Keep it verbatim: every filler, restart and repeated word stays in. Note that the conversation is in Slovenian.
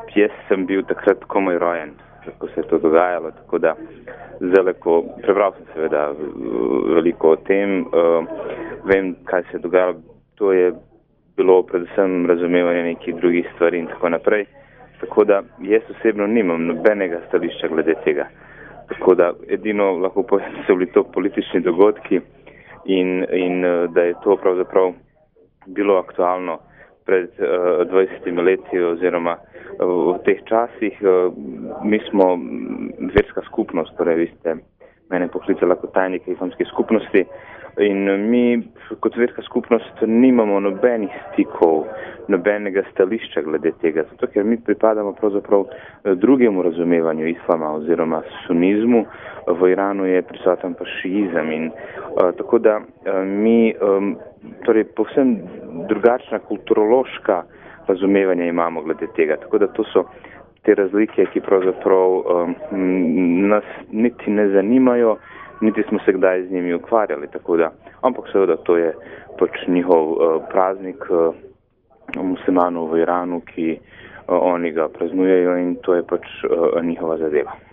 jaz sem bil takrat komaj rojen, ko se je to dogajalo, tako da zdaj, ko prebral sem seveda veliko o tem, uh, vem, kaj se je dogajalo, to je bilo predvsem razumevanje nekih drugih stvari in tako naprej, tako da jaz osebno nimam nobenega stališča glede tega, tako da edino lahko povem, da so bili to politični dogodki in, in da je to pravzaprav bilo aktualno pred uh, dvajsetimi leti oziroma uh, v teh časih. Uh, mi smo verska skupnost, torej vi ste mene poklicala kot tajnika islamske skupnosti in mi kot verska skupnost nimamo nobenih stikov, nobenega stališča glede tega, zato ker mi pripadamo pravzaprav drugemu razumevanju islama oziroma sunizmu. V Iranu je prisoten pa šiizem in uh, tako da uh, mi um, torej povsem drugačna kulturološka razumevanja imamo glede tega, tako da to so te razlike, ki pravzaprav um, nas niti ne zanimajo, niti smo se kdaj z njimi ukvarjali, tako da, ampak seveda to je pač njihov uh, praznik uh, muslimanov v Iranu, ki uh, oni ga praznujejo in to je pač uh, njihova zadeva.